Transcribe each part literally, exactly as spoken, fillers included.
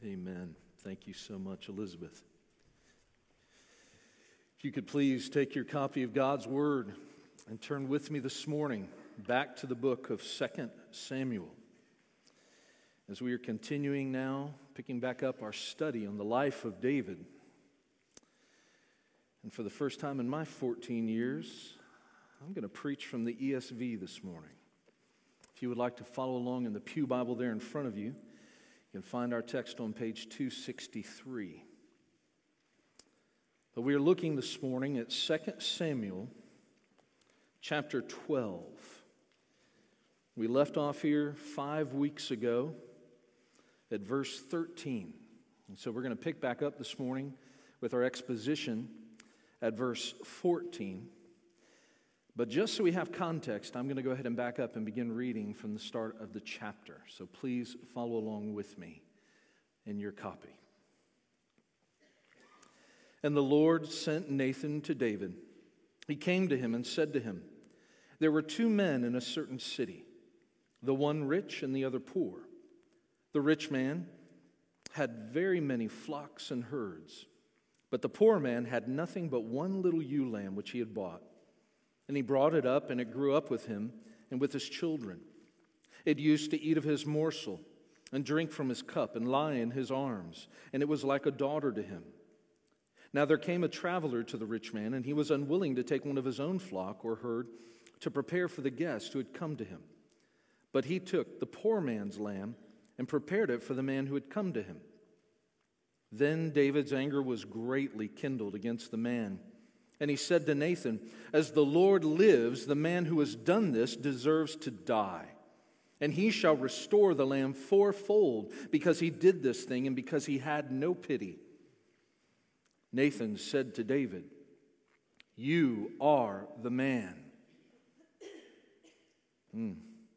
Amen. Thank you so much, Elizabeth. If you could please take your copy of God's Word and turn with me this morning back to the book of Second Samuel. As we are continuing now, picking back up our study on the life of David. And for the first time in my fourteen years, I'm going to preach from the E S V this morning. If you would like to follow along in the Pew Bible there in front of you, you can find our text on page two sixty-three. But we are looking this morning at Second Samuel chapter twelve. We left off here five weeks ago at verse thirteen. And so we're going to pick back up this morning with our exposition at verse fourteen. But just so we have context, I'm going to go ahead and back up and begin reading from the start of the chapter. So please follow along with me in your copy. And the Lord sent Nathan to David. He came to him and said to him, "There were two men in a certain city, the one rich and the other poor. The rich man had very many flocks and herds, but the poor man had nothing but one little ewe lamb which he had bought. And he brought it up, and it grew up with him and with his children. It used to eat of his morsel and drink from his cup and lie in his arms, and it was like a daughter to him. Now there came a traveler to the rich man, and he was unwilling to take one of his own flock or herd to prepare for the guest who had come to him. But he took the poor man's lamb and prepared it for the man who had come to him. Then David's anger was greatly kindled against the man. And he said to Nathan, 'As the Lord lives, the man who has done this deserves to die. And he shall restore the lamb fourfold, because he did this thing and because he had no pity.' Nathan said to David, 'You are the man.' Hmm.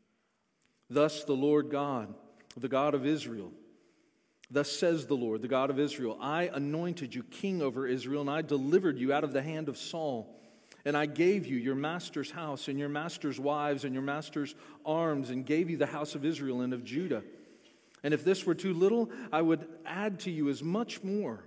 Thus the Lord God, the God of Israel, Thus says the Lord, the God of Israel, I anointed you king over Israel, and I delivered you out of the hand of Saul. And I gave you your master's house and your master's wives and your master's arms, and gave you the house of Israel and of Judah. And if this were too little, I would add to you as much more.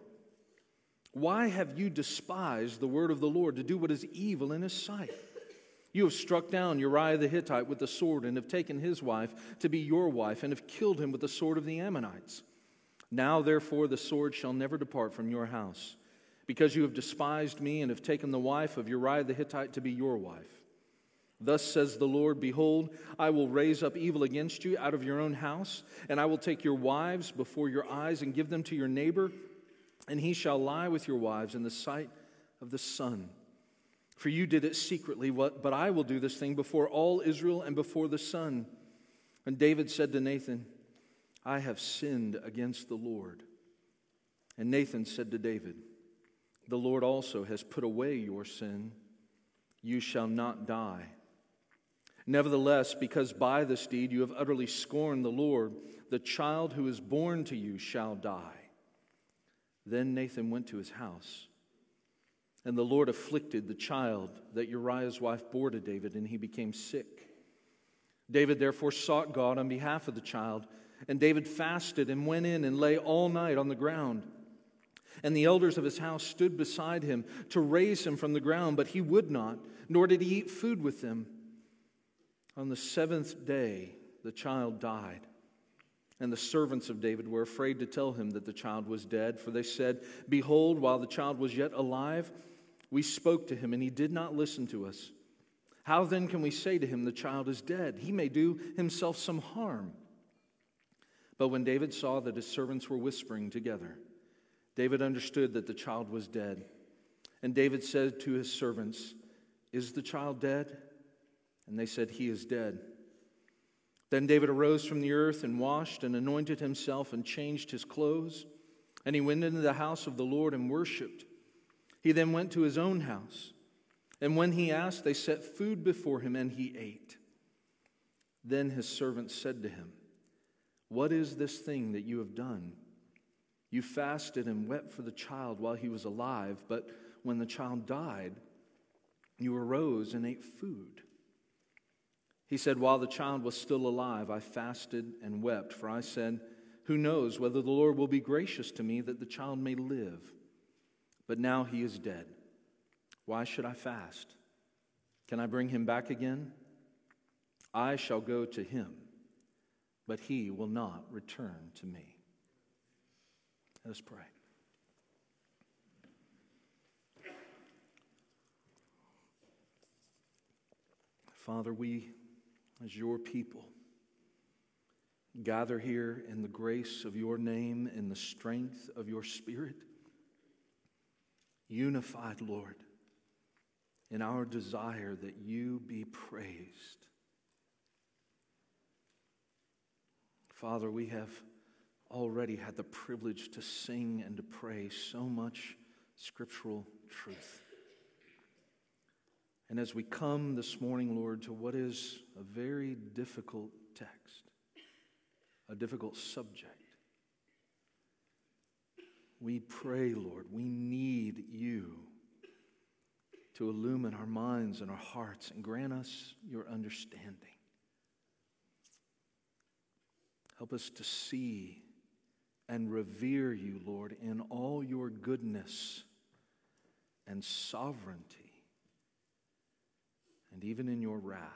Why have you despised the word of the Lord to do what is evil in his sight? You have struck down Uriah the Hittite with the sword, and have taken his wife to be your wife, and have killed him with the sword of the Ammonites. Now, therefore, the sword shall never depart from your house, because you have despised me and have taken the wife of Uriah the Hittite to be your wife. Thus says the Lord, Behold, I will raise up evil against you out of your own house, and I will take your wives before your eyes and give them to your neighbor, and he shall lie with your wives in the sight of the sun. For you did it secretly, but I will do this thing before all Israel and before the sun.' And David said to Nathan, I have sinned against the Lord. And Nathan said to David, The Lord also has put away your sin. You shall not die. Nevertheless, because by this deed you have utterly scorned the Lord, the child who is born to you shall die." Then Nathan went to his house. And the Lord afflicted the child that Uriah's wife bore to David, and he became sick. David therefore sought God on behalf of the child. And David fasted and went in and lay all night on the ground. And the elders of his house stood beside him to raise him from the ground, but he would not, nor did he eat food with them. On the seventh day, the child died. And the servants of David were afraid to tell him that the child was dead, for they said, Behold, while the child was yet alive, we spoke to him, and he did not listen to us. How then can we say to him, The child is dead? He may do himself some harm. But when David saw that his servants were whispering together, David understood that the child was dead. And David said to his servants, Is the child dead? And they said, He is dead. Then David arose from the earth and washed and anointed himself and changed his clothes. And he went into the house of the Lord and worshipped. He then went to his own house. And when he asked, they set food before him, and he ate. Then his servants said to him, What is this thing that you have done? You fasted and wept for the child while he was alive, but when the child died, you arose and ate food. He said, While the child was still alive, I fasted and wept, for I said, Who knows whether the Lord will be gracious to me that the child may live? But now he is dead. Why should I fast? Can I bring him back again? I shall go to him, but he will not return to me." Let us pray. Father, we, as your people, gather here in the grace of your name, in the strength of your Spirit, unified, Lord, in our desire that you be praised. Father, we have already had the privilege to sing and to pray so much scriptural truth. And as we come this morning, Lord, to what is a very difficult text, a difficult subject, we pray, Lord, we need you to illumine our minds and our hearts and grant us your understanding. Help us to see and revere you, Lord, in all your goodness and sovereignty, and even in your wrath.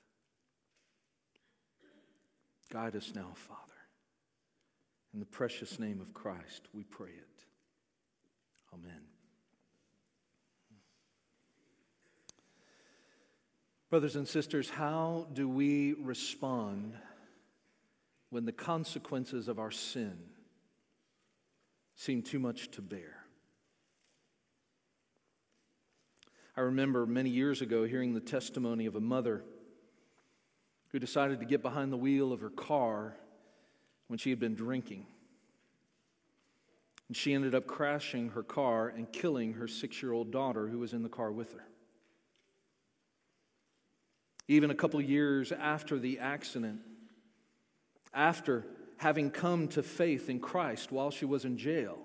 Guide us now, Father. In the precious name of Christ, we pray it. Amen. Brothers and sisters, how do we respond when the consequences of our sin seem too much to bear? I remember many years ago hearing the testimony of a mother who decided to get behind the wheel of her car when she had been drinking. And she ended up crashing her car and killing her six-year-old daughter who was in the car with her. Even a couple years after the accident, after having come to faith in Christ while she was in jail,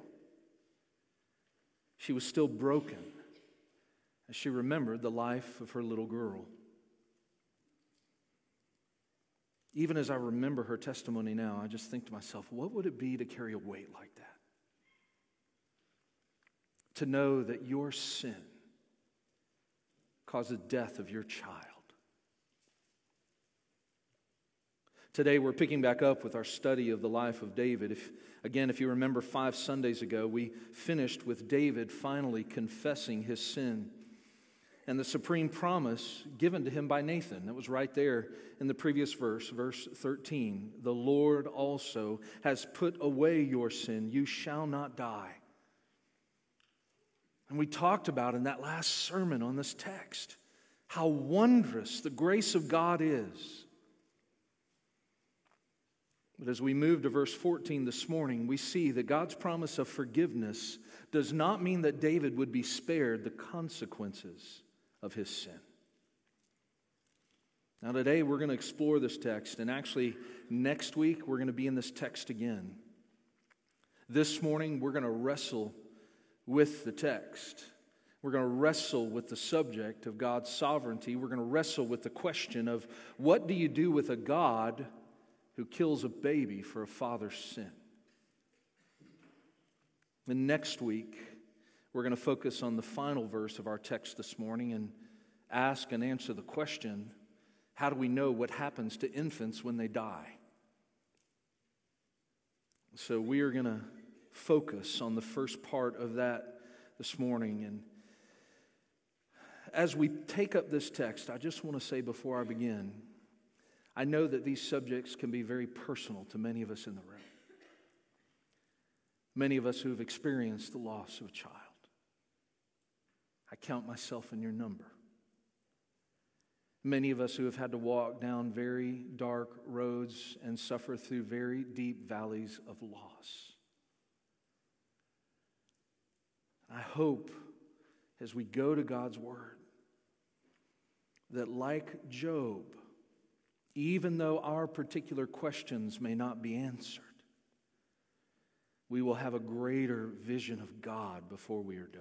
she was still broken as she remembered the life of her little girl. Even as I remember her testimony now, I just think to myself, what would it be to carry a weight like that? To know that your sin caused the death of your child. Today we're picking back up with our study of the life of David. If, again, if you remember five Sundays ago, we finished with David finally confessing his sin and the supreme promise given to him by Nathan. That was right there in the previous verse, verse thirteen. The Lord also has put away your sin. You shall not die. And we talked about in that last sermon on this text how wondrous the grace of God is. But as we move to verse fourteen this morning, we see that God's promise of forgiveness does not mean that David would be spared the consequences of his sin. Now today we're going to explore this text, and actually next week we're going to be in this text again. This morning we're going to wrestle with the text. We're going to wrestle with the subject of God's sovereignty. We're going to wrestle with the question of what do you do with a God who kills a baby for a father's sin? And next week, we're going to focus on the final verse of our text this morning and ask and answer the question, how do we know what happens to infants when they die? So we are going to focus on the first part of that this morning. And as we take up this text, I just want to say before I begin, I know that these subjects can be very personal to many of us in the room. Many of us who have experienced the loss of a child. I count myself in your number. Many of us who have had to walk down very dark roads and suffer through very deep valleys of loss. I hope as we go to God's Word that like Job, even though our particular questions may not be answered, we will have a greater vision of God before we are done.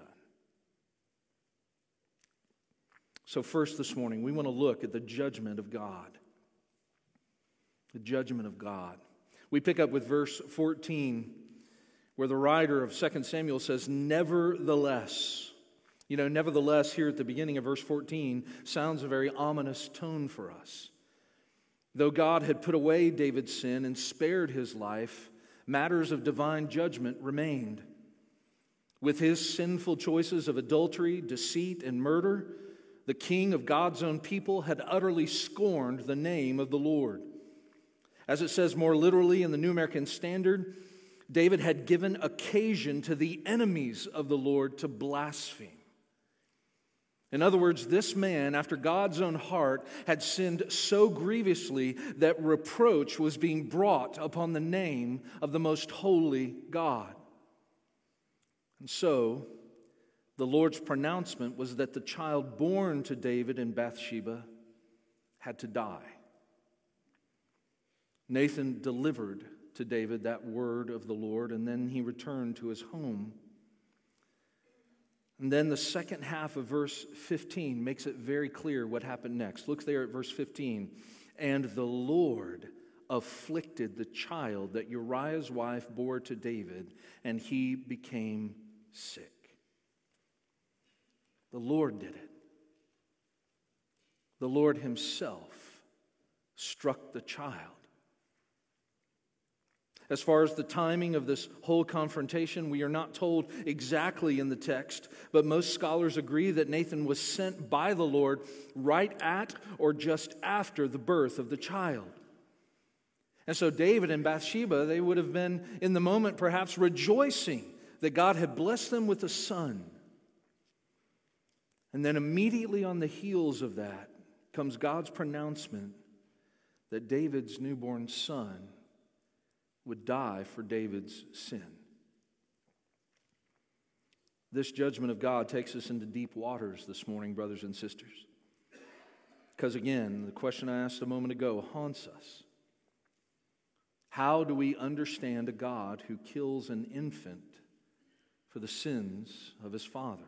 So first this morning, we want to look at the judgment of God. The judgment of God. We pick up with verse fourteen, where the writer of Second Samuel says, nevertheless. You know, nevertheless, here at the beginning of verse fourteen, sounds a very ominous tone for us. Though God had put away David's sin and spared his life, matters of divine judgment remained. With his sinful choices of adultery, deceit, and murder, the king of God's own people had utterly scorned the name of the Lord. As it says more literally in the New American Standard, David had given occasion to the enemies of the Lord to blaspheme. In other words, this man, after God's own heart, had sinned so grievously that reproach was being brought upon the name of the most holy God. And so, the Lord's pronouncement was that the child born to David in Bathsheba had to die. Nathan delivered to David that word of the Lord, and then he returned to his home. And then the second half of verse fifteen makes it very clear what happened next. Look there at verse fifteen. And the Lord afflicted the child that Uriah's wife bore to David, and he became sick. The Lord did it. The Lord himself struck the child. As far as the timing of this whole confrontation, we are not told exactly in the text, but most scholars agree that Nathan was sent by the Lord right at or just after the birth of the child. And so David and Bathsheba, they would have been in the moment perhaps rejoicing that God had blessed them with a son. And then immediately on the heels of that comes God's pronouncement that David's newborn son would die for David's sin. This judgment of God takes us into deep waters this morning, brothers and sisters. Because again, the question I asked a moment ago haunts us. How do we understand a God who kills an infant for the sins of his father?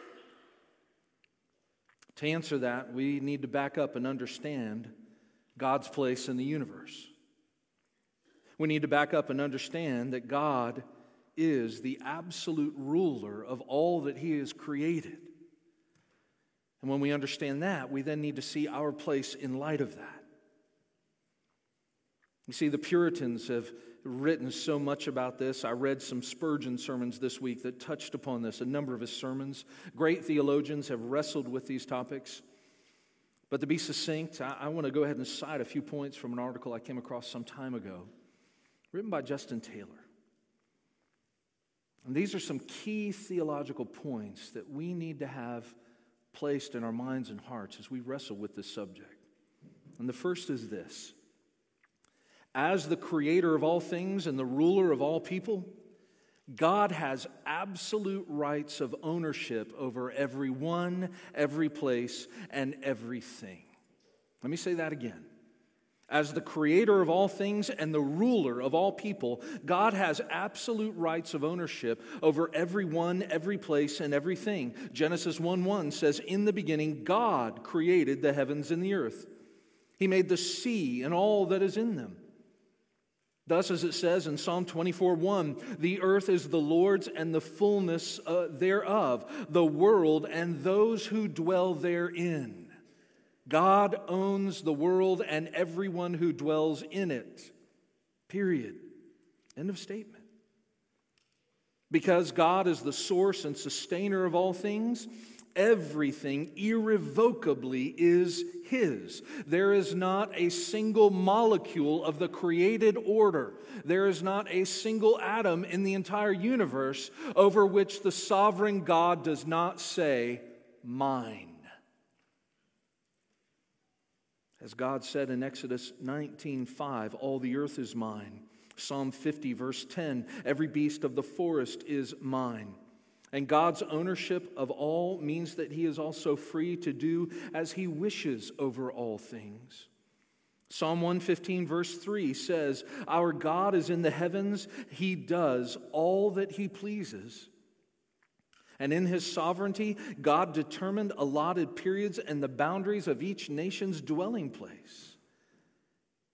To answer that, we need to back up and understand God's place in the universe. We need to back up and understand that God is the absolute ruler of all that he has created. And when we understand that, we then need to see our place in light of that. You see, the Puritans have written so much about this. I read some Spurgeon sermons this week that touched upon this, a number of his sermons. Great theologians have wrestled with these topics. But to be succinct, I, I want to go ahead and cite a few points from an article I came across some time ago, written by Justin Taylor. And these are some key theological points that we need to have placed in our minds and hearts as we wrestle with this subject. And the first is this: as the creator of all things and the ruler of all people, God has absolute rights of ownership over everyone, every place, and everything. Let me say that again. As the creator of all things and the ruler of all people, God has absolute rights of ownership over everyone, every place, and everything. Genesis one one says, "In the beginning, God created the heavens and the earth. He made the sea and all that is in them." Thus, as it says in Psalm twenty-four one, "The earth is the Lord's and the fullness uh, thereof, the world and those who dwell therein." God owns the world and everyone who dwells in it. Period. End of statement. Because God is the source and sustainer of all things, everything irrevocably is His. There is not a single molecule of the created order. There is not a single atom in the entire universe over which the sovereign God does not say, "Mine." As God said in Exodus nineteen five, "All the earth is mine." Psalm fifty verse ten, "Every beast of the forest is mine." And God's ownership of all means that He is also free to do as He wishes over all things. Psalm one fifteen verse three says, "Our God is in the heavens. He does all that He pleases." And in His sovereignty, God determined allotted periods and the boundaries of each nation's dwelling place.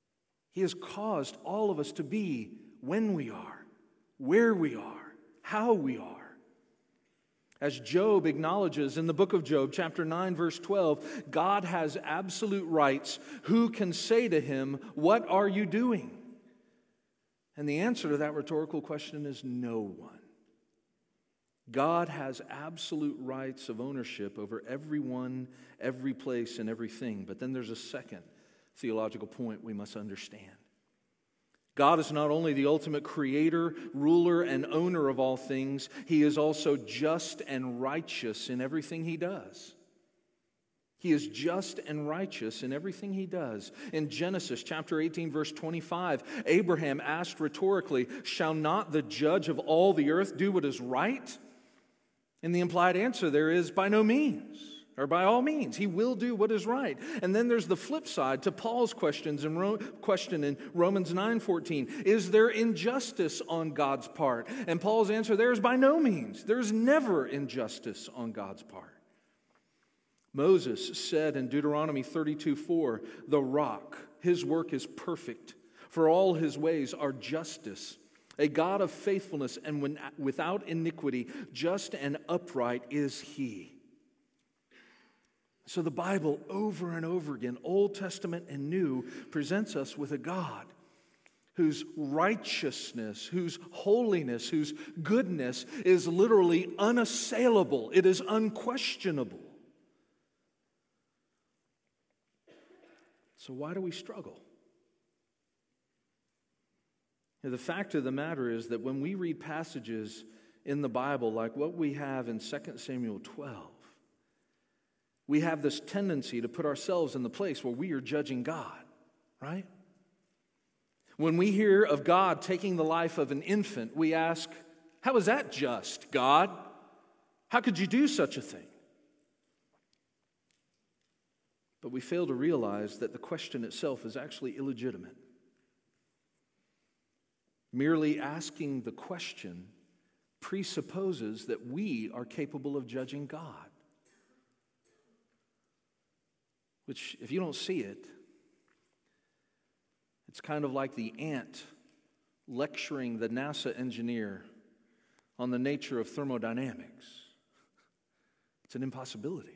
He has caused all of us to be when we are, where we are, how we are. As Job acknowledges in the book of Job, chapter nine, verse twelve, God has absolute rights. Who can say to him, "What are you doing?" And the answer to that rhetorical question is no one. God has absolute rights of ownership over everyone, every place, and everything. But then there's a second theological point we must understand. God is not only the ultimate creator, ruler, and owner of all things, He is also just and righteous in everything He does. He is just and righteous in everything He does. In Genesis chapter eighteen, verse twenty-five, Abraham asked rhetorically, "Shall not the judge of all the earth do what is right?" And the implied answer there is, by no means, or by all means. He will do what is right. And then there's the flip side to Paul's questions in Ro- question in Romans nine fourteen. Is there injustice on God's part? And Paul's answer there is by no means. There's never injustice on God's part. Moses said in Deuteronomy thirty-two four, "The rock, His work is perfect, for all His ways are justice. A God of faithfulness and when, without iniquity, just and upright is He." So the Bible over and over again, Old Testament and New, presents us with a God whose righteousness, whose holiness, whose goodness is literally unassailable. It is unquestionable. So why do we struggle? Now, the fact of the matter is that when we read passages in the Bible like what we have in Second Samuel twelve, we have this tendency to put ourselves in the place where we are judging God, right? When we hear of God taking the life of an infant, we ask, how is that just, God? How could you do such a thing? But we fail to realize that the question itself is actually illegitimate. Merely asking the question presupposes that we are capable of judging God. Which, if you don't see it, it's kind of like the ant lecturing the NASA engineer on the nature of thermodynamics. It's an impossibility.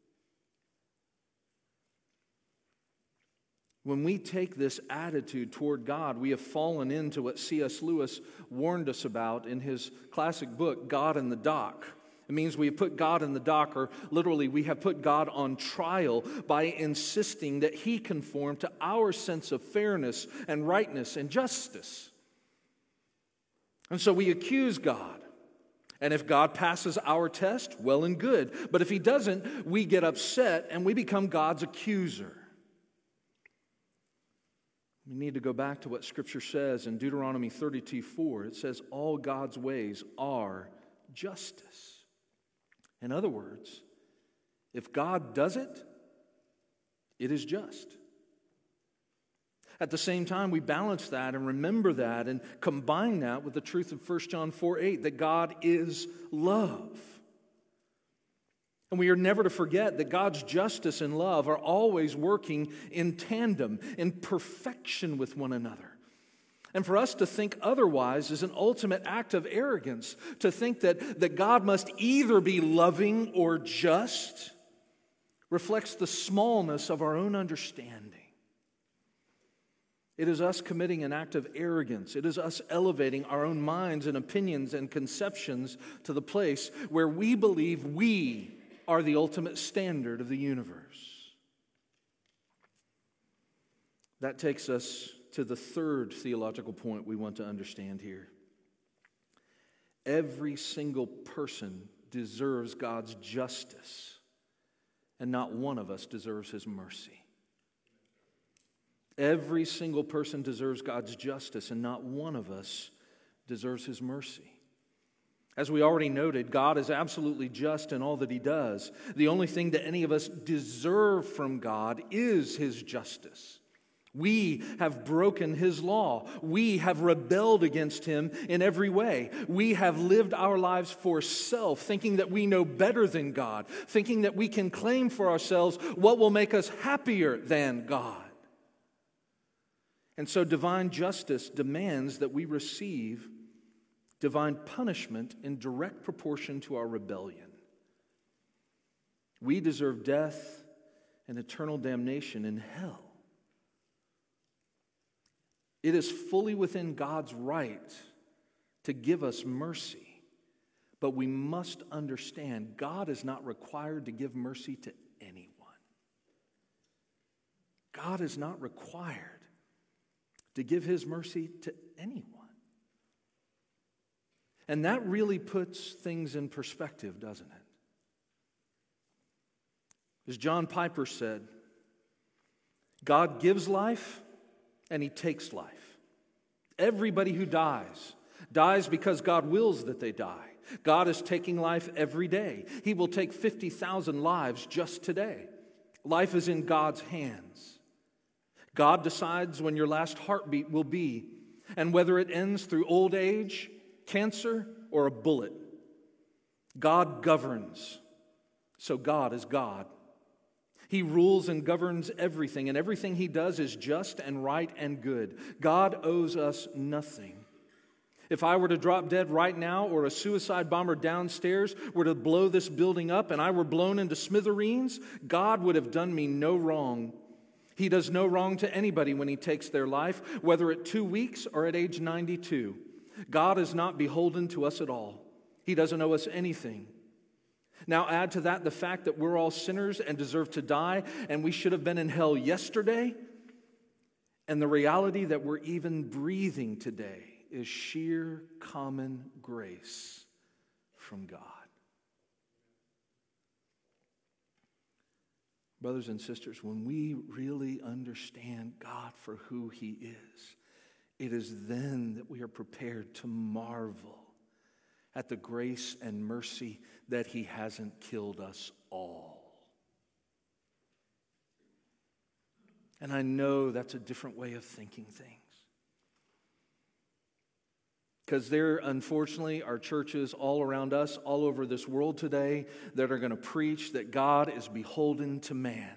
When we take this attitude toward God, we have fallen into what C S Lewis warned us about in his classic book, God in the Dock. It means we have put God in the dock, or literally we have put God on trial by insisting that He conform to our sense of fairness and rightness and justice. And so we accuse God. And if God passes our test, well and good. But if He doesn't, we get upset and we become God's accuser. We need to go back to what Scripture says in Deuteronomy thirty-two four. It says, all God's ways are justice. In other words, if God does it, it is just. At the same time, we balance that and remember that and combine that with the truth of First John four eight, that God is love. And we are never to forget that God's justice and love are always working in tandem, in perfection with one another. And for us to think otherwise is an ultimate act of arrogance, to think that, that God must either be loving or just reflects the smallness of our own understanding. It is us committing an act of arrogance. It is us elevating our own minds and opinions and conceptions to the place where we believe we are the ultimate standard of the universe. That takes us to the third theological point we want to understand here. Every single person deserves God's justice, and not one of us deserves His mercy. Every single person deserves God's justice, and not one of us deserves His mercy. As we already noted, God is absolutely just in all that He does. The only thing that any of us deserve from God is His justice. We have broken His law. We have rebelled against Him in every way. We have lived our lives for self, thinking that we know better than God, thinking that we can claim for ourselves what will make us happier than God. And so divine justice demands that we receive divine punishment in direct proportion to our rebellion. We deserve death and eternal damnation in hell. It is fully within God's right to give us mercy, but we must understand God is not required to give mercy to anyone. God is not required to give his mercy to anyone. And that really puts things in perspective, doesn't it? As John Piper said, God gives life and he takes life. Everybody who dies, dies because God wills that they die. God is taking life every day. He will take fifty thousand lives just today. Life is in God's hands. God decides when your last heartbeat will be, and whether it ends through old age, cancer, or a bullet. God governs. So God is God. He rules and governs everything, and everything he does is just and right and good. God owes us nothing. If I were to drop dead right now, or a suicide bomber downstairs were to blow this building up and I were blown into smithereens, God would have done me no wrong. He does no wrong to anybody when he takes their life, whether at two weeks or at age ninety-two. God is not beholden to us at all. He doesn't owe us anything. Now add to that the fact that we're all sinners and deserve to die, and we should have been in hell yesterday, and the reality that we're even breathing today is sheer common grace from God. Brothers and sisters, when we really understand God for who he is, it is then that we are prepared to marvel at the grace and mercy that he hasn't killed us all. And I know that's a different way of thinking things. Because there, unfortunately, are churches all around us, all over this world today, that are going to preach that God is beholden to man.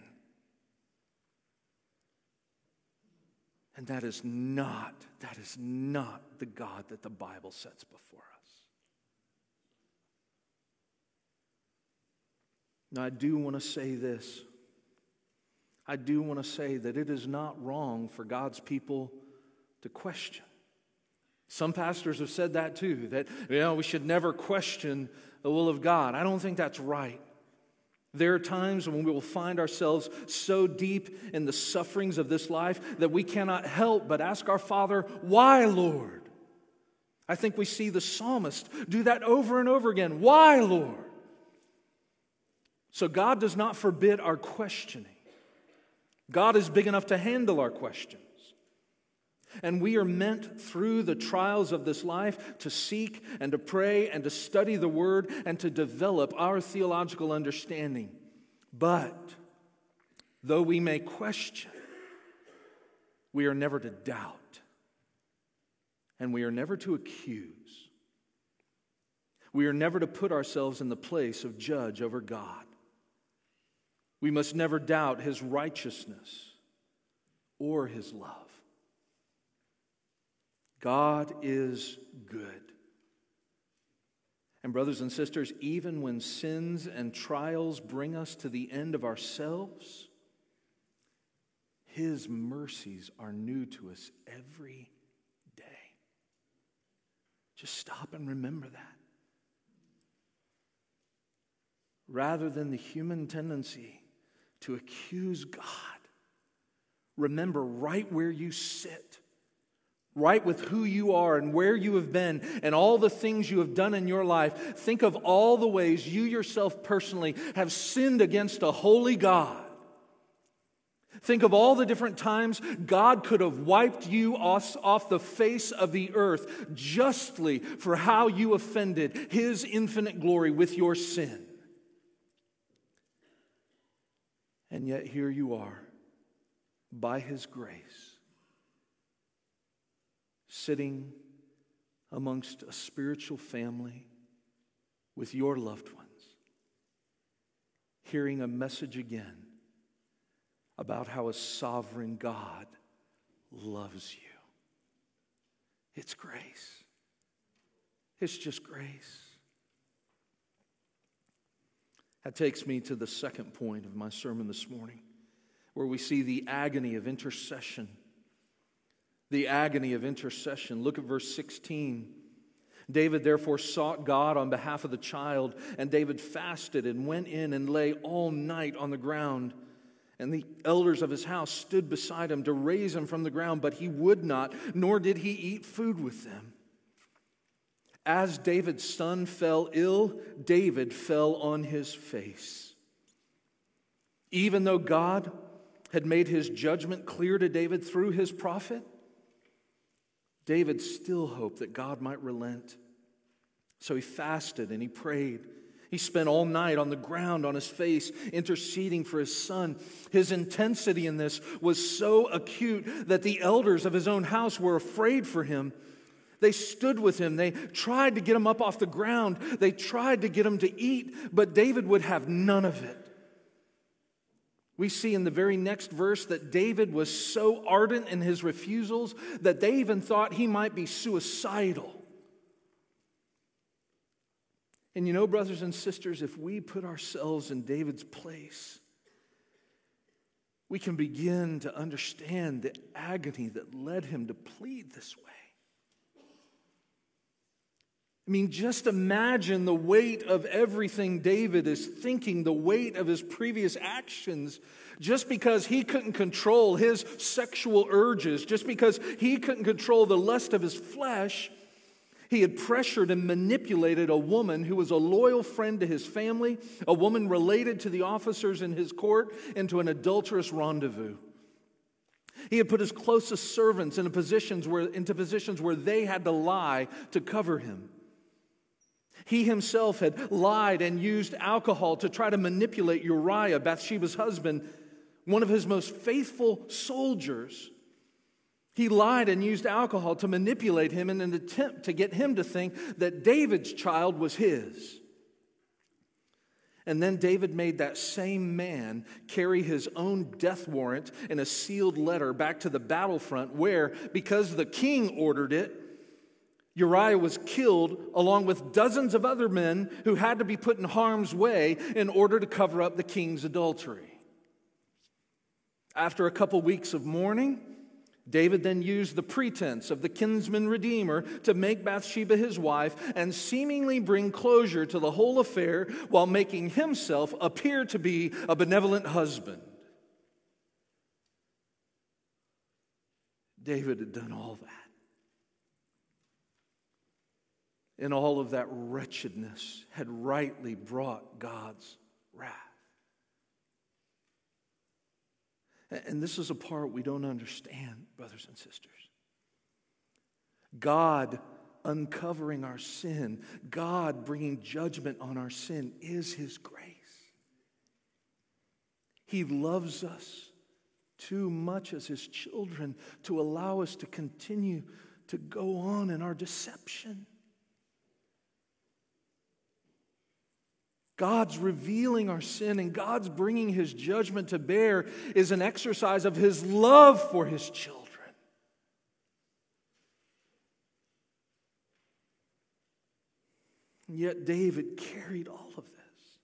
And that is not, that is not the God that the Bible sets before us. Now, I do want to say this. I do want to say that it is not wrong for God's people to question. Some pastors have said that too, that you know, we should never question the will of God. I don't think that's right. There are times when we will find ourselves so deep in the sufferings of this life that we cannot help but ask our Father, why, Lord? I think we see the psalmist do that over and over again. Why, Lord? So God does not forbid our questioning. God is big enough to handle our questions. And we are meant through the trials of this life to seek and to pray and to study the Word and to develop our theological understanding. But though we may question, we are never to doubt. And we are never to accuse. We are never to put ourselves in the place of judge over God. We must never doubt his righteousness or his love. God is good. And brothers and sisters, even when sins and trials bring us to the end of ourselves, his mercies are new to us every day. Just stop and remember that. Rather than the human tendency to accuse God, remember right where you sit, right with who you are and where you have been and all the things you have done in your life. Think of all the ways you yourself personally have sinned against a holy God. Think of all the different times God could have wiped you off, off the face of the earth justly for how you offended his infinite glory with your sin. And yet here you are, by his grace, sitting amongst a spiritual family with your loved ones, hearing a message again about how a sovereign God loves you. It's grace. It's just grace. That takes me to the second point of my sermon this morning, where we see the agony of intercession. The agony of intercession. Look at verse sixteen. David therefore sought God on behalf of the child, and David fasted and went in and lay all night on the ground. And the elders of his house stood beside him to raise him from the ground, but he would not, nor did he eat food with them. As David's son fell ill, David fell on his face. Even though God had made his judgment clear to David through his prophet, David still hoped that God might relent. So he fasted and he prayed. He spent all night on the ground on his face, interceding for his son. His intensity in this was so acute that the elders of his own house were afraid for him. They stood with him. They tried to get him up off the ground. They tried to get him to eat, but David would have none of it. We see in the very next verse that David was so ardent in his refusals that they even thought he might be suicidal. And you know, brothers and sisters, if we put ourselves in David's place, we can begin to understand the agony that led him to plead this way. I mean, just imagine the weight of everything David is thinking, the weight of his previous actions, just because he couldn't control his sexual urges, just because he couldn't control the lust of his flesh. He had pressured and manipulated a woman who was a loyal friend to his family, a woman related to the officers in his court, into an adulterous rendezvous. He had put his closest servants into positions where, into positions where they had to lie to cover him. He himself had lied and used alcohol to try to manipulate Uriah, Bathsheba's husband, one of his most faithful soldiers. He lied and used alcohol to manipulate him in an attempt to get him to think that David's child was his. And then David made that same man carry his own death warrant in a sealed letter back to the battlefront where, because the king ordered it, Uriah was killed along with dozens of other men who had to be put in harm's way in order to cover up the king's adultery. After a couple weeks of mourning, David then used the pretense of the kinsman redeemer to make Bathsheba his wife and seemingly bring closure to the whole affair while making himself appear to be a benevolent husband. David had done all that. And all of that wretchedness had rightly brought God's wrath. And this is a part we don't understand, brothers and sisters. God uncovering our sin, God bringing judgment on our sin is His grace. He loves us too much as His children to allow us to continue to go on in our deception. God's revealing our sin and God's bringing His judgment to bear is an exercise of His love for His children. And yet David carried all of this.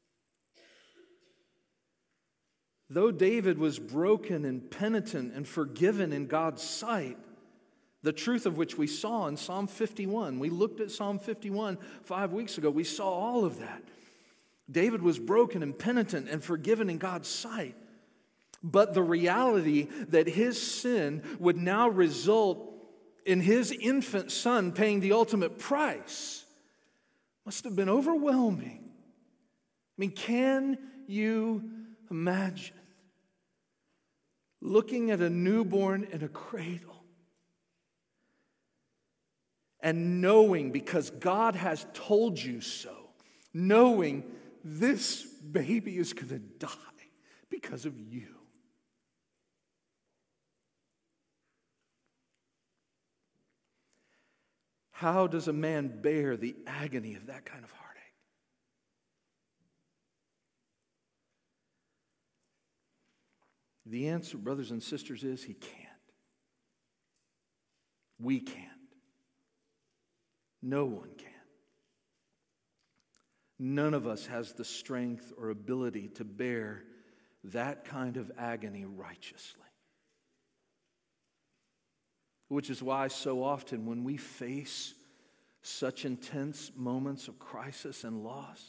Though David was broken and penitent and forgiven in God's sight, the truth of which we saw in Psalm fifty-one. We looked at Psalm fifty-one five weeks ago. We saw all of that. David was broken and penitent and forgiven in God's sight. But the reality that his sin would now result in his infant son paying the ultimate price must have been overwhelming. I mean, can you imagine looking at a newborn in a cradle and knowing, because God has told you so, knowing this baby is going to die because of you? How does a man bear the agony of that kind of heartache? The answer, brothers and sisters, is he can't. We can't. No one can. None of us has the strength or ability to bear that kind of agony righteously. Which is why so often when we face such intense moments of crisis and loss,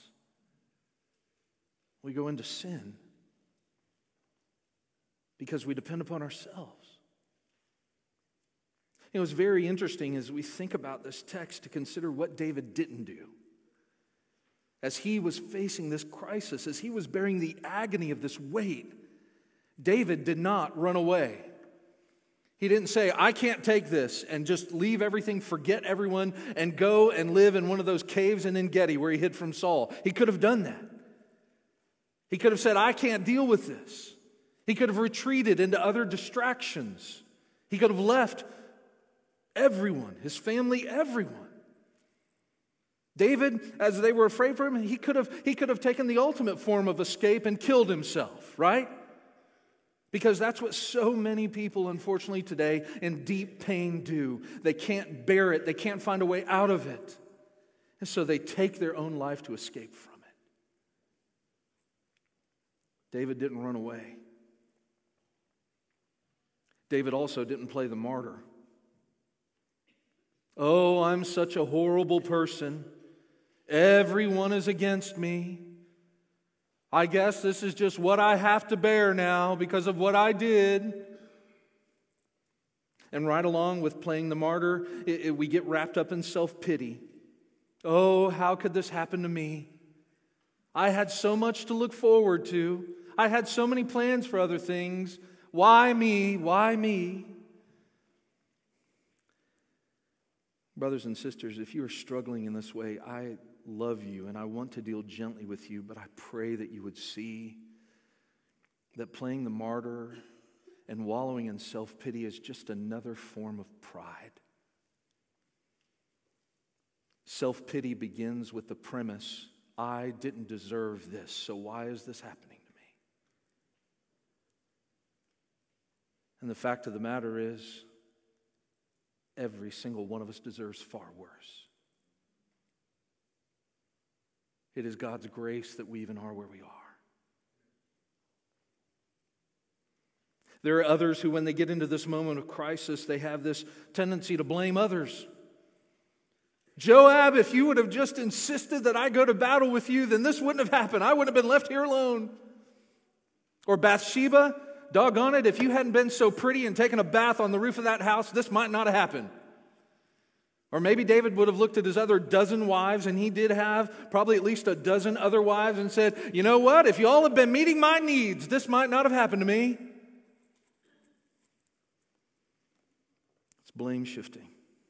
we go into sin because we depend upon ourselves. It was very interesting as we think about this text to consider what David didn't do. As he was facing this crisis, as he was bearing the agony of this weight, David did not run away. He didn't say, I can't take this, and just leave everything, forget everyone, and go and live in one of those caves in En-Gedi where he hid from Saul. He could have done that. He could have said, I can't deal with this. He could have retreated into other distractions. He could have left everyone, his family, everyone. David, as they were afraid for him, he could have, he could have taken the ultimate form of escape and killed himself, right? Because that's what so many people, unfortunately, today in deep pain do. They can't bear it. They can't find a way out of it. And so they take their own life to escape from it. David didn't run away. David also didn't play the martyr. Oh, I'm such a horrible person. Everyone is against me. I guess this is just what I have to bear now because of what I did. And right along with playing the martyr, it, it, we get wrapped up in self-pity. Oh, how could this happen to me? I had so much to look forward to. I had so many plans for other things. Why me? Why me? Brothers and sisters, if you are struggling in this way, I love you and I want to deal gently with you, but I pray that you would see that playing the martyr and wallowing in self-pity is just another form of pride. Self-pity begins with the premise, I didn't deserve this, so why is this happening to me? And the fact of the matter is, every single one of us deserves far worse. It is God's grace that we even are where we are. There are others who, when they get into this moment of crisis, they have this tendency to blame others. Joab, if you would have just insisted that I go to battle with you, then this wouldn't have happened. I wouldn't have been left here alone. Or Bathsheba, doggone it, if you hadn't been so pretty and taken a bath on the roof of that house, this might not have happened. Or maybe David would have looked at his other dozen wives, and he did have probably at least a dozen other wives, and said, you know what, if you all had been meeting my needs, this might not have happened to me. It's blame shifting.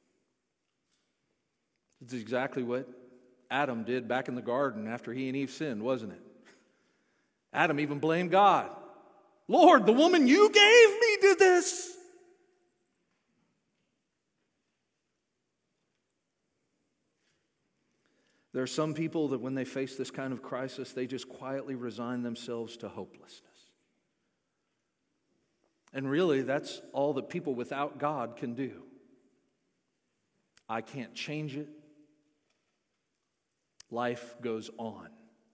It's exactly what Adam did back in the garden after he and Eve sinned, wasn't it? Adam even blamed God. Lord, the woman you gave me did this. There are some people that when they face this kind of crisis, they just quietly resign themselves to hopelessness. And really, that's all that people without God can do. I can't change it. Life goes on.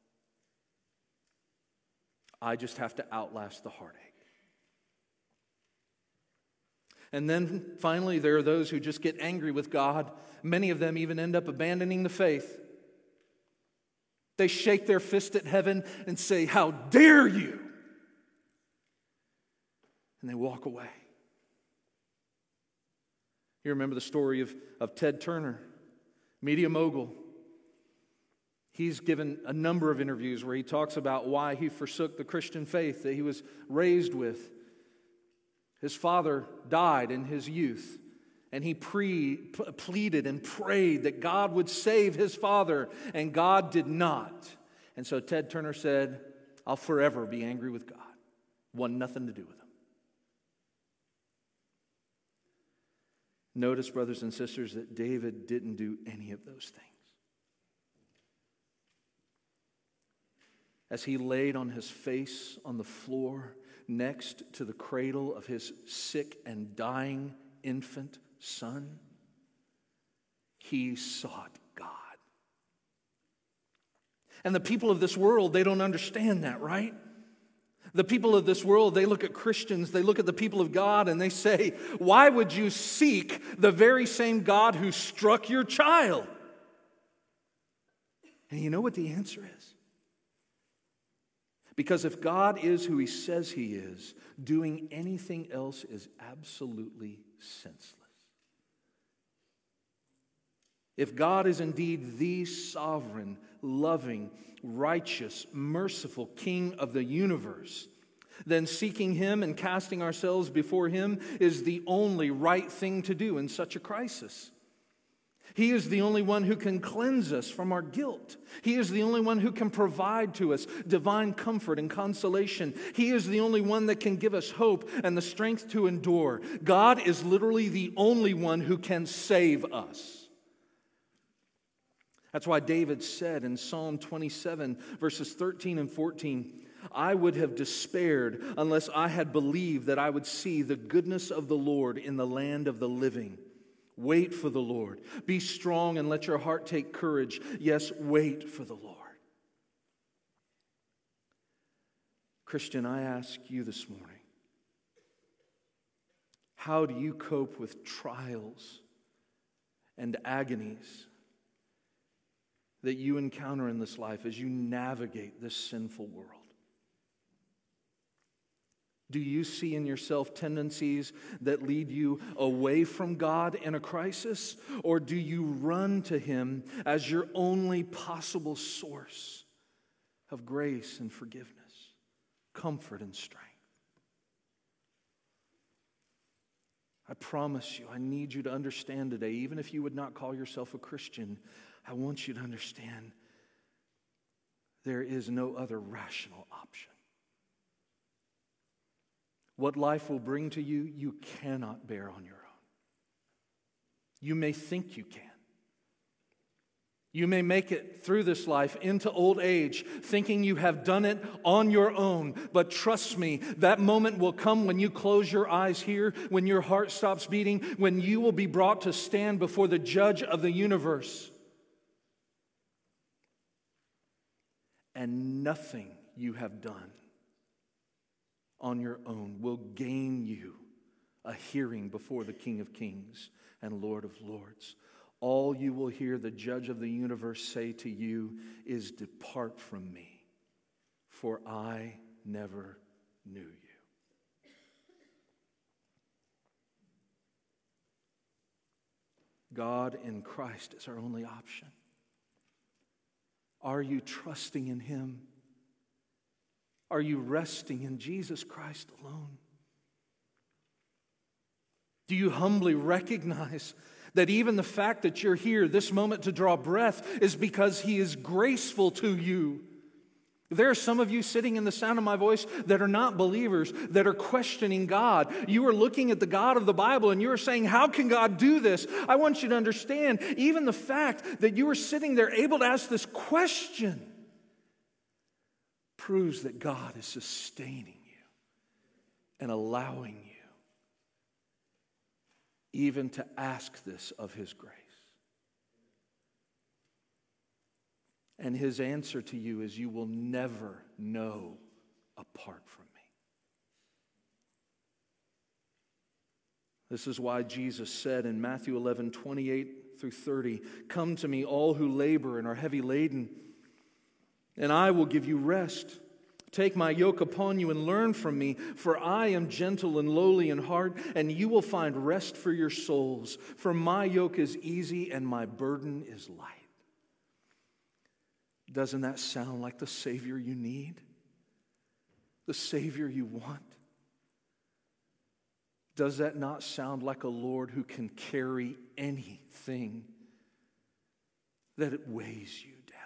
I just have to outlast the heartache. And then finally, there are those who just get angry with God. Many of them even end up abandoning the faith. They shake their fist at heaven and say, how dare you? And they walk away. You remember the story of, of Ted Turner, media mogul. He's given a number of interviews where he talks about why he forsook the Christian faith that he was raised with. His father died in his youth, and he pre- pleaded and prayed that God would save his father, and God did not. And so Ted Turner said, I'll forever be angry with God. Want nothing to do with him. Notice, brothers and sisters, that David didn't do any of those things. As he laid on his face on the floor next to the cradle of his sick and dying infant son, He sought God. And the people of this world, they don't understand that, right? The people of this world, they look at Christians, they look at the people of God, and they say, why would you seek the very same God who struck your child? And you know what the answer is? Because if God is who He says He is, doing anything else is absolutely senseless. If God is indeed the sovereign, loving, righteous, merciful King of the universe, then seeking Him and casting ourselves before Him is the only right thing to do in such a crisis. He is the only one who can cleanse us from our guilt. He is the only one who can provide to us divine comfort and consolation. He is the only one that can give us hope and the strength to endure. God is literally the only one who can save us. That's why David said in Psalm twenty-seven, verses thirteen and fourteen, I would have despaired unless I had believed that I would see the goodness of the Lord in the land of the living. Wait for the Lord. Be strong and let your heart take courage. Yes, wait for the Lord. Christian, I ask you this morning, how do you cope with trials and agonies that you encounter in this life as you navigate this sinful world? Do you see in yourself tendencies that lead you away from God in a crisis? Or do you run to Him as your only possible source of grace and forgiveness, comfort and strength? I promise you, I need you to understand today, even if you would not call yourself a Christian, I want you to understand there is no other rational option. What life will bring to you, you cannot bear on your own. You may think you can. You may make it through this life into old age thinking you have done it on your own. But trust me, that moment will come when you close your eyes here, when your heart stops beating, when you will be brought to stand before the judge of the universe. And nothing you have done on your own will gain you a hearing before the King of Kings and Lord of Lords. All you will hear the judge of the universe say to you is, depart from me, for I never knew you. God in Christ is our only option. Are you trusting in Him? Are you resting in Jesus Christ alone? Do you humbly recognize that even the fact that you're here this moment to draw breath is because He is graceful to you? There are some of you sitting in the sound of my voice that are not believers, that are questioning God. You are looking at the God of the Bible and you are saying, how can God do this? I want you to understand, even the fact that you are sitting there able to ask this question proves that God is sustaining you and allowing you even to ask this of His grace. And His answer to you is, you will never know apart from me. This is why Jesus said in Matthew eleven, twenty-eight through thirty, come to me, all who labor and are heavy laden, and I will give you rest. Take my yoke upon you and learn from me, for I am gentle and lowly in heart, and you will find rest for your souls. For my yoke is easy and my burden is light. Doesn't that sound like the Savior you need? The Savior you want? Does that not sound like a Lord who can carry anything that it weighs you down?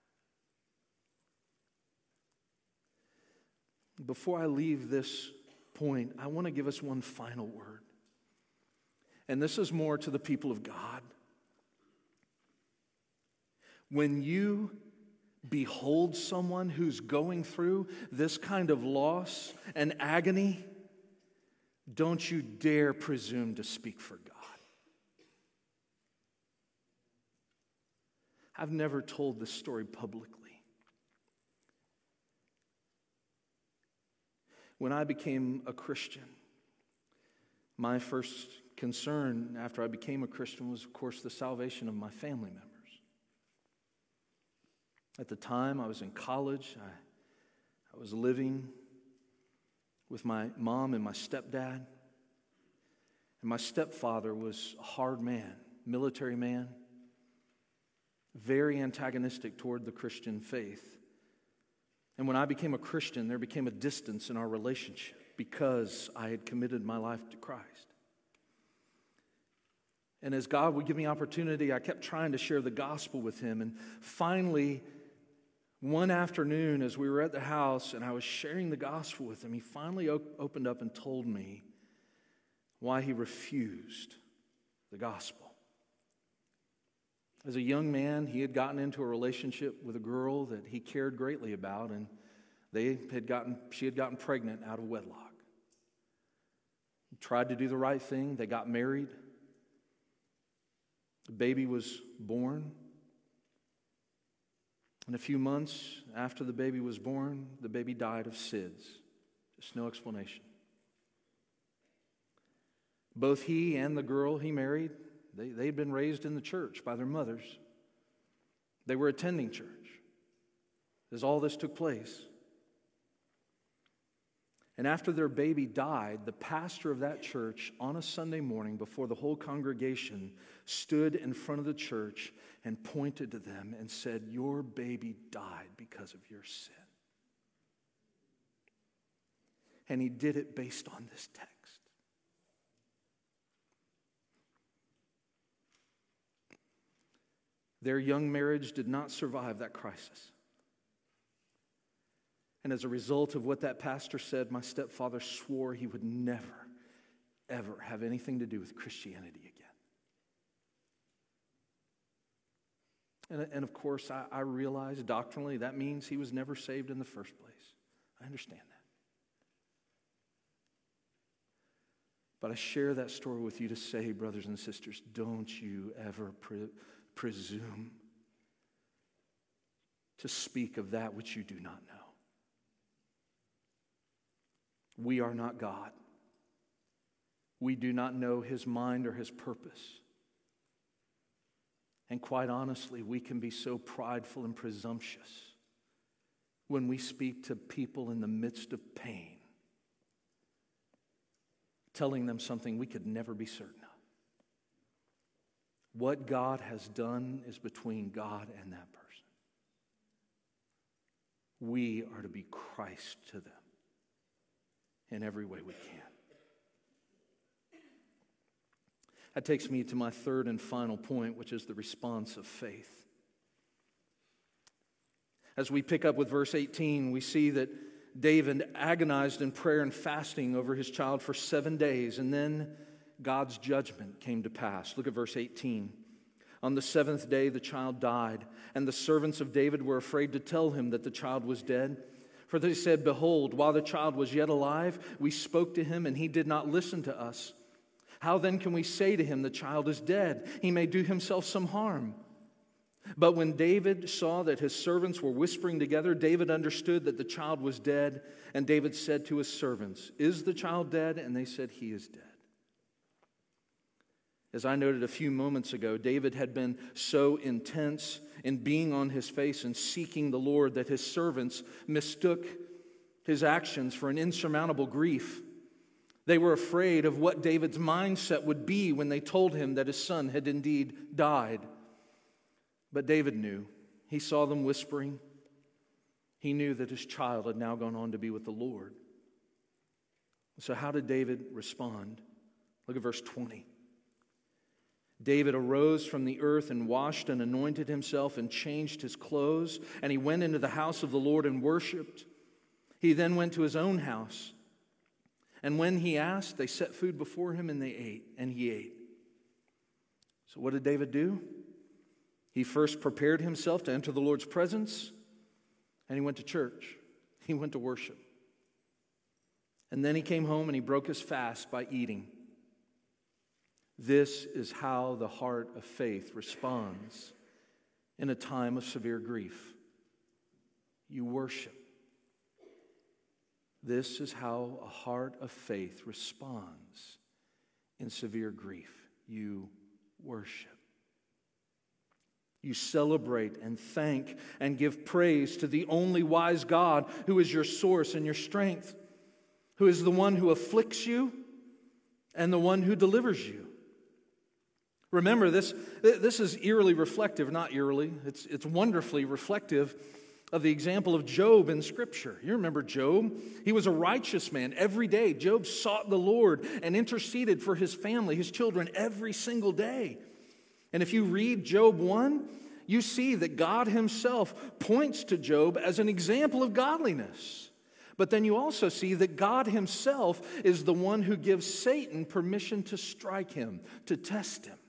Before I leave this point, I want to give us one final word. And this is more to the people of God. When you behold someone who's going through this kind of loss and agony, don't you dare presume to speak for God. I've never told this story publicly. When I became a Christian, my first concern after I became a Christian was, of course, the salvation of my family members. At the time, I was in college. I, I was living with my mom and my stepdad. And my stepfather was a hard man, military man, very antagonistic toward the Christian faith. And when I became a Christian, there became a distance in our relationship because I had committed my life to Christ. And as God would give me opportunity, I kept trying to share the gospel with him. And finally, one afternoon as we were at the house and I was sharing the gospel with him, he finally op- opened up and told me why he refused the gospel. As a young man, he had gotten into a relationship with a girl that he cared greatly about, and they had gotten, she had gotten pregnant out of wedlock. He tried to do the right thing. They got married. The baby was born. And a few months after the baby was born, the baby died of S I D S. Just no explanation. Both he and the girl he married, they, they'd been raised in the church by their mothers. They were attending church as all this took place. And after their baby died, the pastor of that church on a Sunday morning before the whole congregation stood in front of the church and pointed to them and said, "Your baby died because of your sin." And he did it based on this text. Their young marriage did not survive that crisis. And as a result of what that pastor said, my stepfather swore he would never, ever have anything to do with Christianity again. And, and of course, I, I realize doctrinally that means he was never saved in the first place. I understand that. But I share that story with you to say, brothers and sisters, don't you ever pre- presume to speak of that which you do not know. We are not God. We do not know his mind or his purpose. And quite honestly, we can be so prideful and presumptuous when we speak to people in the midst of pain, telling them something we could never be certain of. What God has done is between God and that person. We are to be Christ to them in every way we can. That takes me to my third and final point, which is the response of faith. As we pick up with verse eighteen, we see that David agonized in prayer and fasting over his child for seven days, and then God's judgment came to pass. Look at verse eighteen. On the seventh day, the child died, and the servants of David were afraid to tell him that the child was dead. For they said, "Behold, while the child was yet alive, we spoke to him, and he did not listen to us. How then can we say to him, the child is dead? He may do himself some harm." But when David saw that his servants were whispering together, David understood that the child was dead. And David said to his servants, "Is the child dead?" And they said, "He is dead." As I noted a few moments ago, David had been so intense in being on his face and seeking the Lord that his servants mistook his actions for an insurmountable grief. They were afraid of what David's mindset would be when they told him that his son had indeed died. But David knew. He saw them whispering. He knew that his child had now gone on to be with the Lord. So how did David respond? Look at verse twenty. David arose from the earth and washed and anointed himself and changed his clothes, and he went into the house of the Lord and worshiped. He then went to his own house, and when he asked, they set food before him, and they ate, and he ate. So what did David do? He first prepared himself to enter the Lord's presence, and he went to church. He went to worship. And then he came home and he broke his fast by eating. This is how the heart of faith responds in a time of severe grief? You worship. This is how a heart of faith responds in severe grief. You worship. You celebrate and thank and give praise to the only wise God who is your source and your strength, who is the one who afflicts you and the one who delivers you. Remember, this, this is eerily reflective, not eerily, it's, it's wonderfully reflective of the example of Job in Scripture. You remember Job? He was a righteous man. Every day, Job sought the Lord and interceded for his family, his children, every single day. And if you read Job one, you see that God himself points to Job as an example of godliness. But then you also see that God himself is the one who gives Satan permission to strike him, to test him.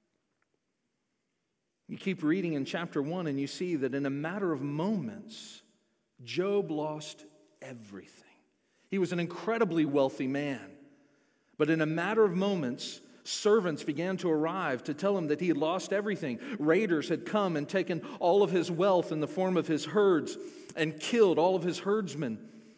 You keep reading in chapter one and you see that in a matter of moments, Job lost everything. He was an incredibly wealthy man. But in a matter of moments, servants began to arrive to tell him that he had lost everything. Raiders had come and taken all of his wealth in the form of his herds and killed all of his herdsmen.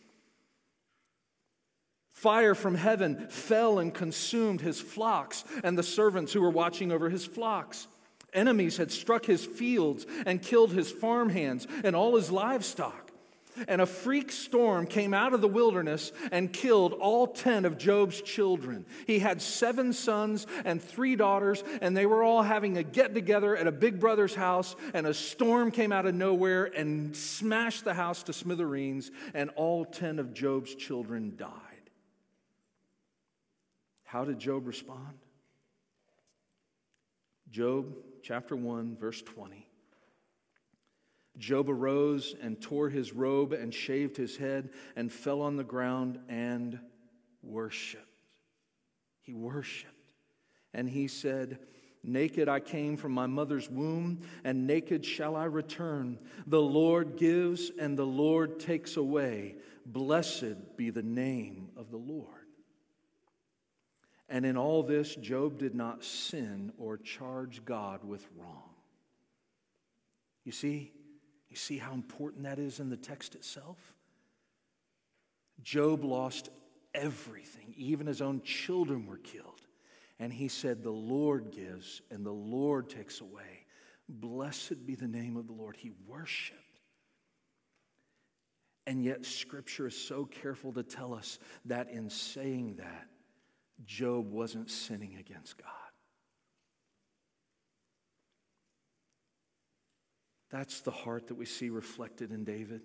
Fire from heaven fell and consumed his flocks and the servants who were watching over his flocks. Enemies had struck his fields and killed his farmhands and all his livestock. And a freak storm came out of the wilderness and killed all ten of Job's children. He had seven sons and three daughters, and they were all having a get-together at a big brother's house, and a storm came out of nowhere and smashed the house to smithereens, and all ten of Job's children died. How did Job respond? Job chapter one, verse twenty. Job arose and tore his robe and shaved his head and fell on the ground and worshiped. He worshiped. And he said, "Naked I came from my mother's womb, and naked shall I return. The Lord gives and the Lord takes away. Blessed be the name of the Lord." And in all this, Job did not sin or charge God with wrong. You see? You see how important that is in the text itself? Job lost everything. Even his own children were killed. And he said, "The Lord gives and the Lord takes away. Blessed be the name of the Lord." He worshiped. And yet Scripture is so careful to tell us that in saying that, Job wasn't sinning against God. That's the heart that we see reflected in David.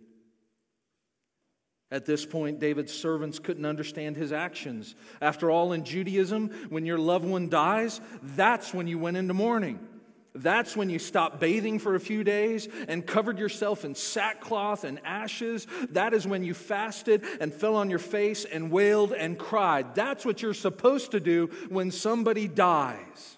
At this point, David's servants couldn't understand his actions. After all, in Judaism, when your loved one dies, that's when you went into mourning. That's when you stopped bathing for a few days and covered yourself in sackcloth and ashes. That is when you fasted and fell on your face and wailed and cried. That's what you're supposed to do when somebody dies.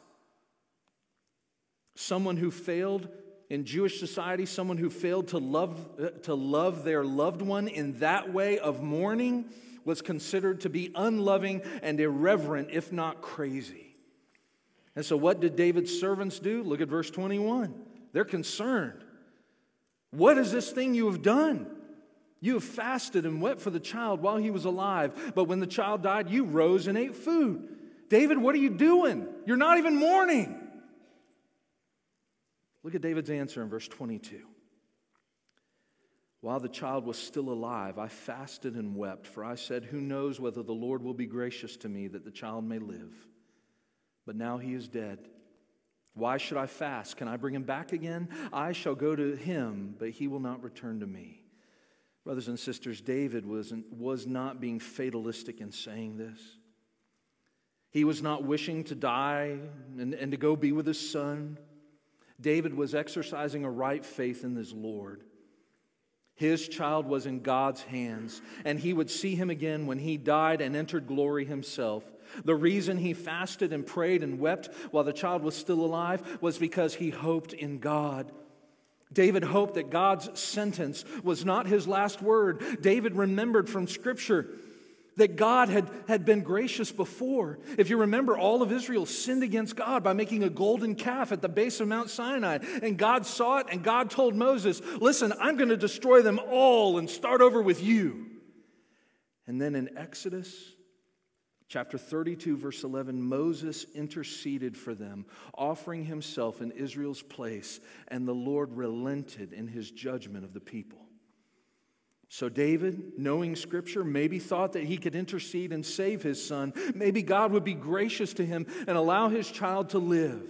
Someone who failed in Jewish society, someone who failed to love, to love their loved one in that way of mourning was considered to be unloving and irreverent, if not crazy. And so what did David's servants do? Look at verse twenty-one. They're concerned. What is this thing you have done? You have fasted and wept for the child while he was alive, but when the child died, you rose and ate food. David, what are you doing? You're not even mourning. Look at David's answer in verse twenty-two. While the child was still alive, I fasted and wept, for I said, who knows whether the Lord will be gracious to me that the child may live? But now he is dead. Why should I fast? Can I bring him back again? I shall go to him, but he will not return to me. Brothers and sisters, David wasn't, was not being fatalistic in saying this. He was not wishing to die and, and to go be with his son. David was exercising a right faith in his Lord. His child was in God's hands, and he would see him again when he died and entered glory himself. The reason he fasted and prayed and wept while the child was still alive was because he hoped in God. David hoped that God's sentence was not his last word. David remembered from Scripture that God had, had been gracious before. If you remember, all of Israel sinned against God by making a golden calf at the base of Mount Sinai. And God saw it, and God told Moses, listen, I'm going to destroy them all and start over with you. And then in Exodus chapter thirty-two, verse eleven, Moses interceded for them, offering himself in Israel's place, and the Lord relented in his judgment of the people. So David, knowing Scripture, maybe thought that he could intercede and save his son. Maybe God would be gracious to him and allow his child to live.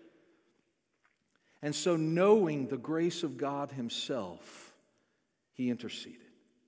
And so knowing the grace of God himself, he interceded.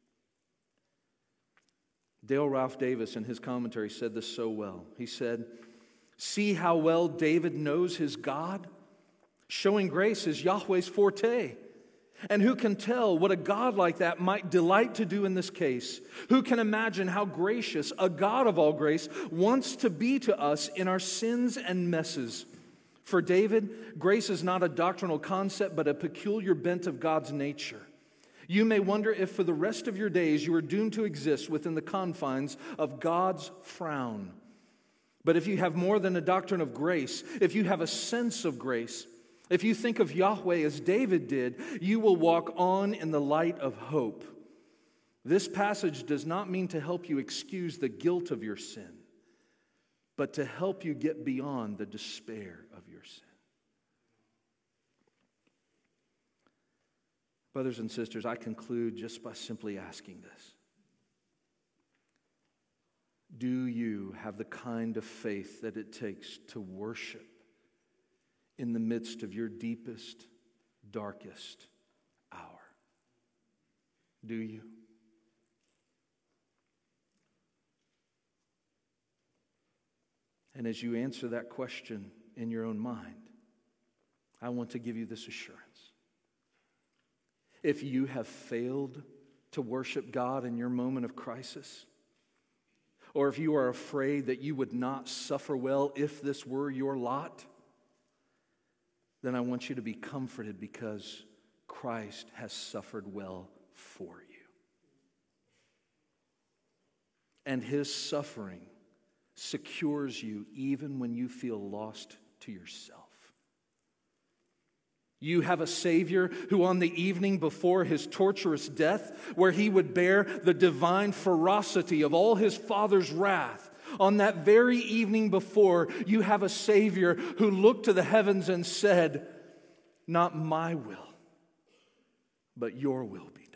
Dale Ralph Davis in his commentary said this so well. He said, "See how well David knows his God? Showing grace is Yahweh's forte. And who can tell what a God like that might delight to do in this case? Who can imagine how gracious a God of all grace wants to be to us in our sins and messes? For David, grace is not a doctrinal concept, but a peculiar bent of God's nature. You may wonder if for the rest of your days you are doomed to exist within the confines of God's frown. But if you have more than a doctrine of grace, if you have a sense of grace, if you think of Yahweh as David did, you will walk on in the light of hope. This passage does not mean to help you excuse the guilt of your sin, but to help you get beyond the despair of your sin." Brothers and sisters, I conclude just by simply asking this. Do you have the kind of faith that it takes to worship in the midst of your deepest, darkest hour? Do you? And as you answer that question in your own mind, I want to give you this assurance. If you have failed to worship God in your moment of crisis, or if you are afraid that you would not suffer well if this were your lot, then I want you to be comforted because Christ has suffered well for you. And his suffering secures you even when you feel lost to yourself. You have a Savior who on the evening before his torturous death, where he would bear the divine ferocity of all his Father's wrath, on that very evening before, you have a Savior who looked to the heavens and said, "Not my will, but your will be done."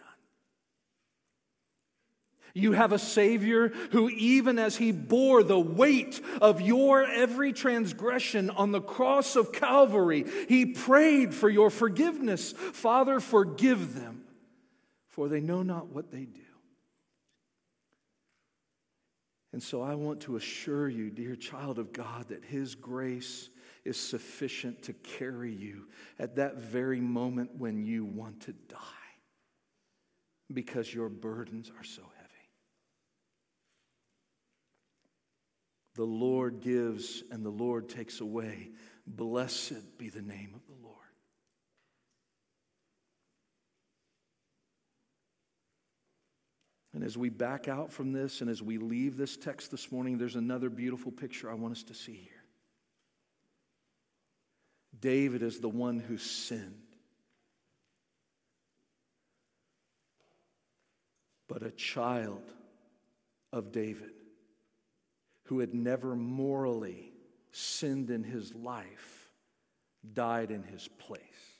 You have a Savior who, even as he bore the weight of your every transgression on the cross of Calvary, he prayed for your forgiveness. "Father, forgive them, for they know not what they do." And so I want to assure you, dear child of God, that his grace is sufficient to carry you at that very moment when you want to die, because your burdens are so heavy. The Lord gives and the Lord takes away. Blessed be the name of the Lord. And as we back out from this and as we leave this text this morning, there's another beautiful picture I want us to see here. David is the one who sinned. But a child of David who had never morally sinned in his life died in his place.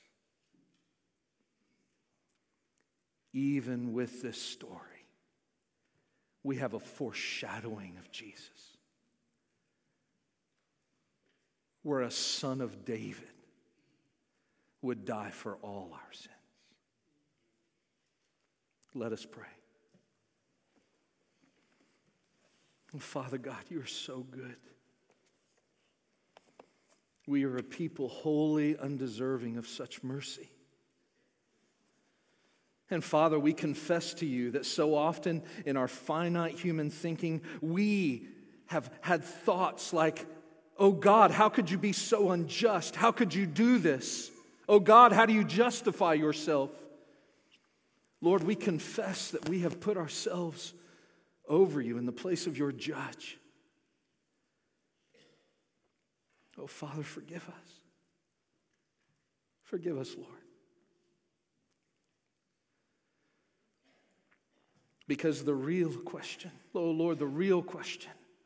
Even with this story, we have a foreshadowing of Jesus, where a son of David would die for all our sins. Let us pray. Father God, you are so good. We are a people wholly undeserving of such mercy. And Father, we confess to you that so often in our finite human thinking, we have had thoughts like, "Oh God, how could you be so unjust? How could you do this? Oh God, how do you justify yourself?" Lord, we confess that we have put ourselves over you in the place of your judge. Oh, Father, forgive us. Forgive us, Lord. Because the real question, oh Lord, the real question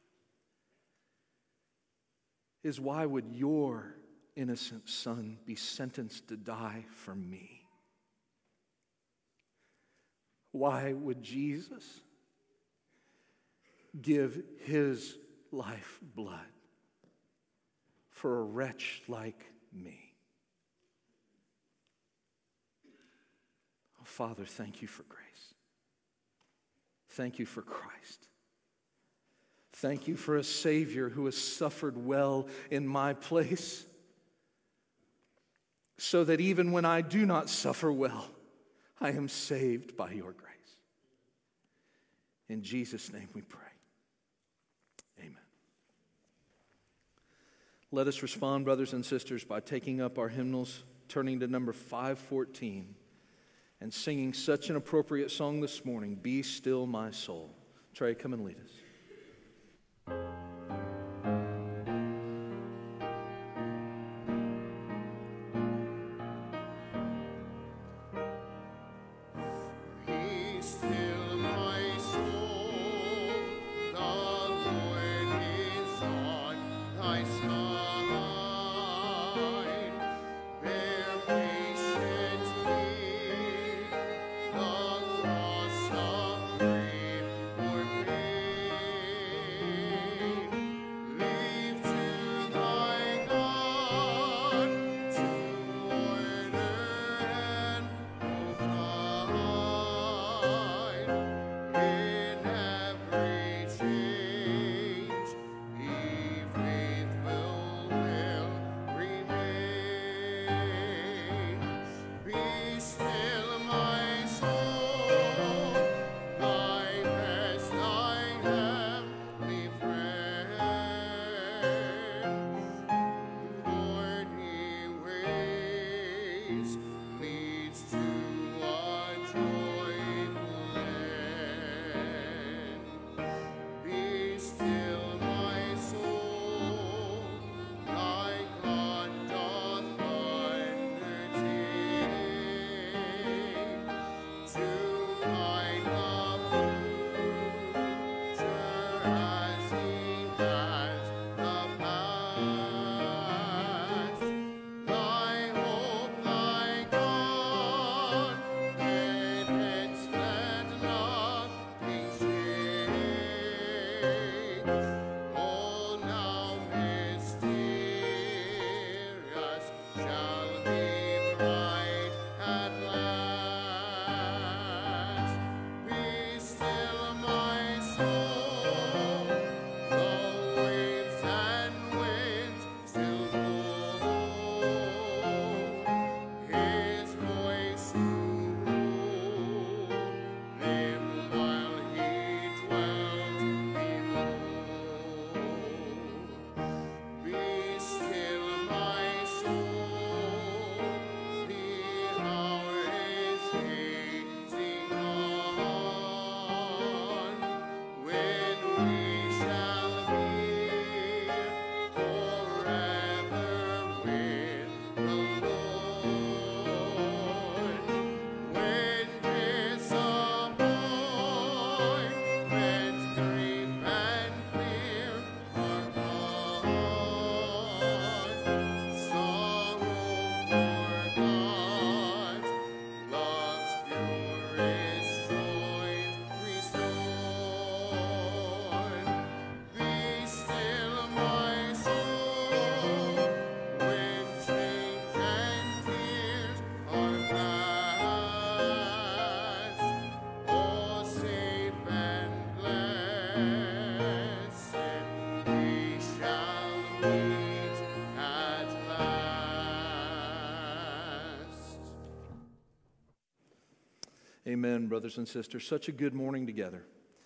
is, why would your innocent son be sentenced to die for me? Why would Jesus give his life blood for a wretch like me? Oh, Father, thank you for grace. Thank you for Christ. Thank you for a Savior who has suffered well in my place, so that even when I do not suffer well, I am saved by your grace. In Jesus' name we pray. Amen. Let us respond, brothers and sisters, by taking up our hymnals, turning to number five fourteen, and singing such an appropriate song this morning, Be Still My Soul. Trey, come and lead us. Amen, brothers and sisters. Such a good morning together.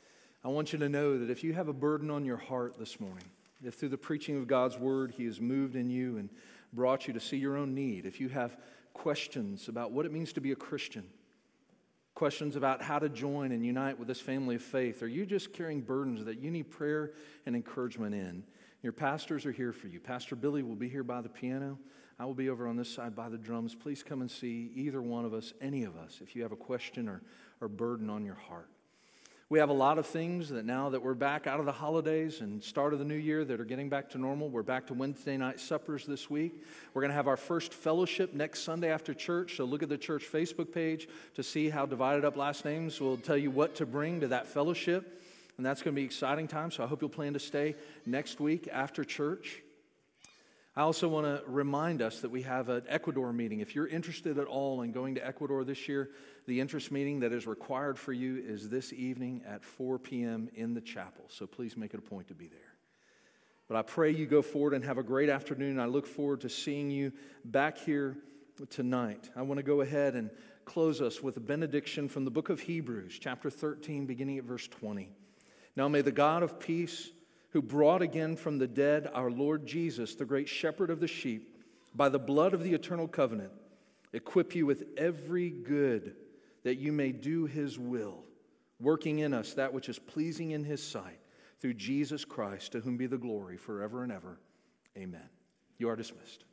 I want you to know that if you have a burden on your heart this morning, if through the preaching of God's word He has moved in you and brought you to see your own need, if you have questions about what it means to be a Christian, questions about how to join and unite with this family of faith, or you just carrying burdens that you need prayer and encouragement in, your pastors are here for you. Pastor Billy will be here by the piano. I will be over on this side by the drums. Please come and see either one of us, any of us, if you have a question or, or burden on your heart. We have a lot of things that now that we're back out of the holidays and start of the new year that are getting back to normal. We're back to Wednesday night suppers this week. We're going to have our first fellowship next Sunday after church. So look at the church Facebook page to see how divided up last names will tell you what to bring to that fellowship. And that's going to be an exciting time. So I hope you'll plan to stay next week after church. I also want to remind us that we have an Ecuador meeting. If you're interested at all in going to Ecuador this year, the interest meeting that is required for you is this evening at four p.m. in the chapel. So please make it a point to be there. But I pray you go forward and have a great afternoon. I look forward to seeing you back here tonight. I want to go ahead and close us with a benediction from the book of Hebrews, chapter thirteen, beginning at verse twenty. Now may the God of peace, who brought again from the dead our Lord Jesus, the great shepherd of the sheep, by the blood of the eternal covenant, equip you with every good that you may do his will, working in us that which is pleasing in his sight, through Jesus Christ, to whom be the glory forever and ever. Amen. You are dismissed.